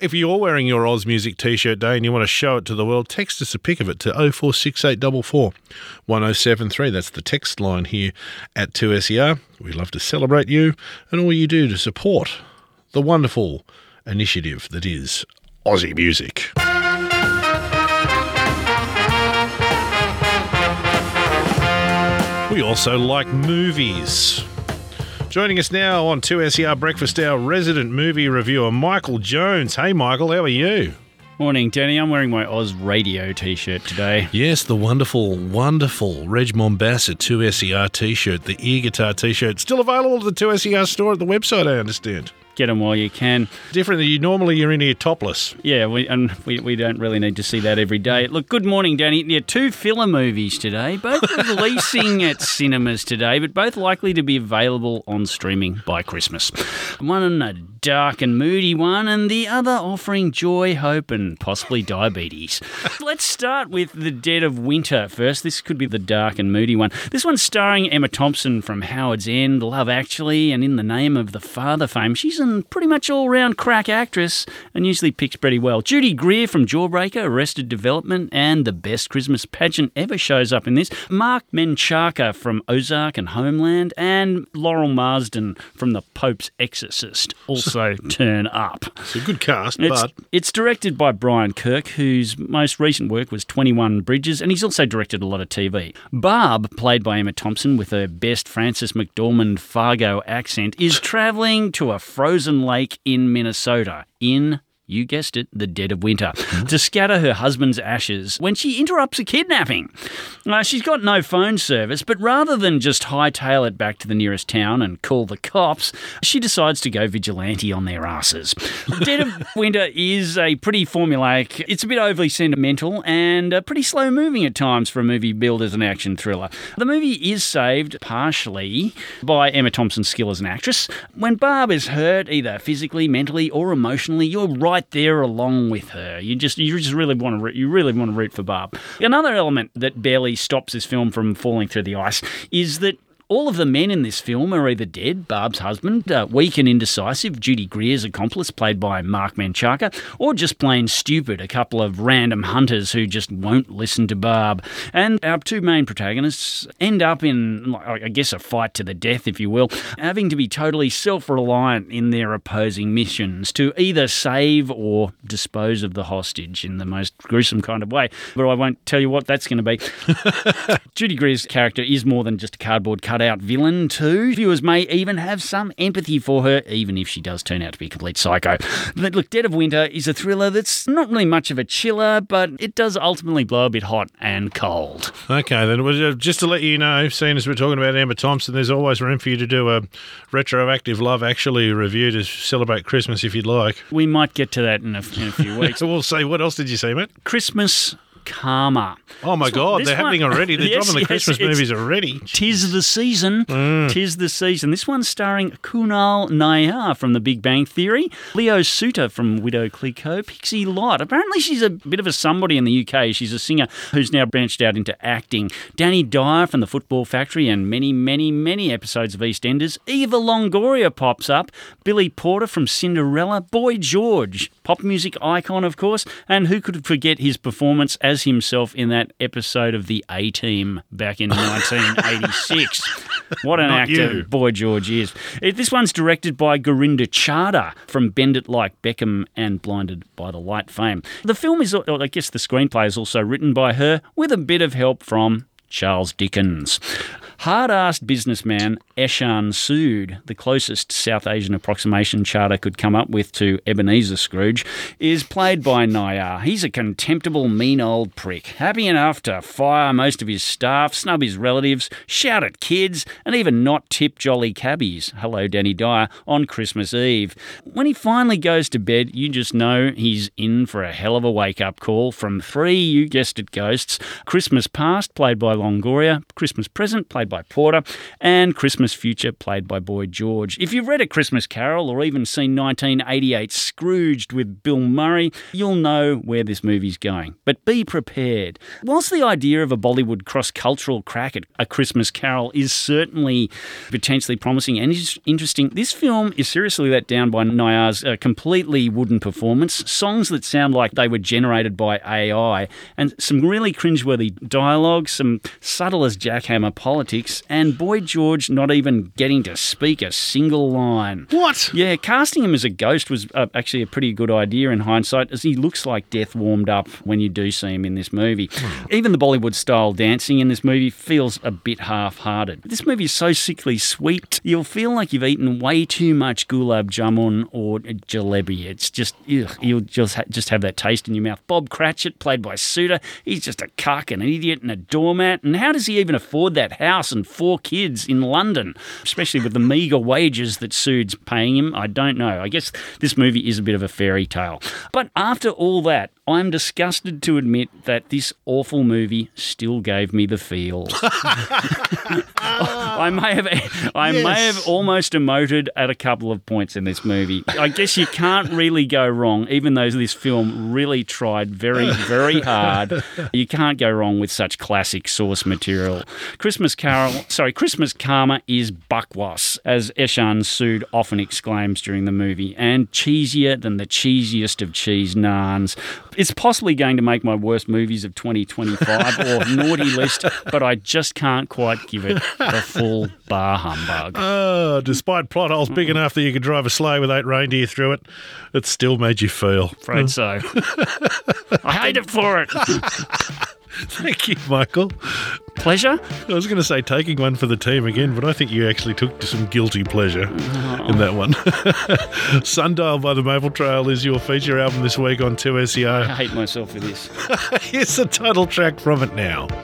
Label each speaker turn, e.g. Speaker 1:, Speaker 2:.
Speaker 1: If you're wearing your Oz Music T-shirt day and you want to show it to the world, text us a pic of it to 046844 1073. That's the text line here at 2SER. We'd love to celebrate you and all you do to support the wonderful initiative that is Aussie Music. We also like movies. Joining us now on 2SER Breakfast Hour, resident movie reviewer Michael Jones. Hey, Michael, how are you?
Speaker 2: Morning, Danny. I'm wearing my Oz Radio T-shirt today.
Speaker 1: Yes, the wonderful, wonderful Reg Mombassa 2SER T-shirt, the ear guitar T-shirt. Still available at the 2SER store at the website, I understand.
Speaker 2: Get them while you can.
Speaker 1: Different than normally you're in here topless.
Speaker 2: Yeah, we don't really need to see that every day. Look, good morning, Danny. Yeah, 2 filler movies today, both releasing at cinemas today, but both likely to be available on streaming by Christmas. One a dark and moody one, and the other offering joy, hope, and possibly diabetes. Let's start with The Dead of Winter first. This could be the dark and moody one. This one's starring Emma Thompson from Howard's End, Love Actually, and In the Name of the Father fame. She's a pretty much all-round crack actress and usually picks pretty well. Judy Greer from Jawbreaker, Arrested Development, and The Best Christmas Pageant Ever shows up in this. Mark Menchaca from Ozark and Homeland, and Laurel Marsden from The Pope's Exorcist also turn up.
Speaker 1: It's a good cast,
Speaker 2: It's directed by Brian Kirk, whose most recent work was 21 Bridges, and he's also directed a lot of TV. Barb, played by Emma Thompson with her best Frances McDormand Fargo accent, is travelling to a frozen lake in Minnesota in, you guessed it, the dead of winter, to scatter her husband's ashes when she interrupts a kidnapping. She's got no phone service, but rather than just hightail it back to the nearest town and call the cops, she decides to go vigilante on their asses. Dead of Winter is a pretty formulaic, it's a bit overly sentimental and pretty slow moving at times for a movie billed as an action thriller. The movie is saved partially by Emma Thompson's skill as an actress. When Barb is hurt, either physically, mentally, or emotionally, you're right there along with her. You really want to root for Barb. Another element that barely stops this film from falling through the ice is that all of the men in this film are either dead, Barb's husband, weak and indecisive, Judy Greer's accomplice, played by Mark Menchaca, or just plain stupid, a couple of random hunters who just won't listen to Barb. And our 2 main protagonists end up in, I guess, a fight to the death, if you will, having to be totally self-reliant in their opposing missions to either save or dispose of the hostage in the most gruesome kind of way. But I won't tell you what that's going to be. Judy Greer's character is more than just a cardboard cutout villain too. Viewers may even have some empathy for her, even if she does turn out to be a complete psycho. But look, Dead of Winter is a thriller that's not really much of a chiller, but it does ultimately blow a bit hot and cold.
Speaker 1: Okay, then just to let you know, seeing as we're talking about Emma Thompson, there's always room for you to do a retroactive Love Actually review to celebrate Christmas if you'd like.
Speaker 2: We might get to that in a few weeks.
Speaker 1: So we'll say, what else did you say, mate?
Speaker 2: Christmas Karma.
Speaker 1: Oh my God, they're happening already. They're dropping the Christmas movies already.
Speaker 2: Tis the season. Tis the season. This one's starring Kunal Nayyar from The Big Bang Theory, Leo Suter from Widow Cliquot, Pixie Lott. Apparently she's a bit of a somebody in the UK. She's a singer who's now branched out into acting. Danny Dyer from The Football Factory and many, many, many episodes of EastEnders. Eva Longoria pops up. Billy Porter from Cinderella. Boy George, pop music icon, of course. And who could forget his performance as himself in that episode of The A-Team back in 1986. What an actor Boy George is. This one's directed by Gurinder Chadha from Bend It Like Beckham and Blinded by the Light fame. The film is, I guess the screenplay is also written by her with a bit of help from Charles Dickens. Hard-assed businessman Eshan Sood, the closest South Asian approximation Chadha could come up with to Ebenezer Scrooge, is played by Nayyar. He's a contemptible, mean old prick, happy enough to fire most of his staff, snub his relatives, shout at kids, and even not tip jolly cabbies, hello Danny Dyer, on Christmas Eve. When he finally goes to bed, you just know he's in for a hell of a wake-up call from 3, you guessed it, ghosts. Christmas Past, played by Longoria, Christmas Present, played by Porter, and Christmas Future, played by Boy George. If you've read A Christmas Carol or even seen 1988 Scrooged with Bill Murray, you'll know where this movie's going. But be prepared. Whilst the idea of a Bollywood cross-cultural crack at A Christmas Carol is certainly potentially promising and interesting, this film is seriously let down by Nayar's completely wooden performance, songs that sound like they were generated by AI, and some really cringeworthy dialogue, some subtle as jackhammer politics, and Boy George not even getting to speak a single line.
Speaker 1: What?
Speaker 2: Yeah, casting him as a ghost was actually a pretty good idea in hindsight, as he looks like death warmed up when you do see him in this movie. Even the Bollywood-style dancing in this movie feels a bit half-hearted. This movie is so sickly sweet, you'll feel like you've eaten way too much gulab jamun or jalebi. It's just, ugh, you'll just have that taste in your mouth. Bob Cratchit, played by Suda, he's just a cuck, an idiot and a doormat. And how does he even afford that house and 4 kids in London, especially with the meagre wages that Sood's paying him? I don't know. I guess this movie is a bit of a fairy tale. But after all that, I'm disgusted to admit that this awful movie still gave me the feels. I may have almost emoted at a couple of points in this movie. I guess you can't really go wrong, even though this film really tried very, very hard. You can't go wrong with such classic source material. Christmas Karma is buckwass, as Eshan Sood often exclaims during the movie, and cheesier than the cheesiest of cheese naans. It's possibly going to make my worst movies of 2025 or naughty list, but I just can't quite give it the full bar humbug.
Speaker 1: Oh, despite plot holes big enough that you could drive a sleigh with 8 reindeer through it, it still made you feel.
Speaker 2: Afraid so. I hate it for it.
Speaker 1: Thank you, Michael.
Speaker 2: Pleasure?
Speaker 1: I was going to say taking one for the team again, but I think you actually took some guilty pleasure in that one. Sundial by the Maple Trail is your feature album this week on 2SER.
Speaker 2: I hate myself for this.
Speaker 1: Here's the title track from it now.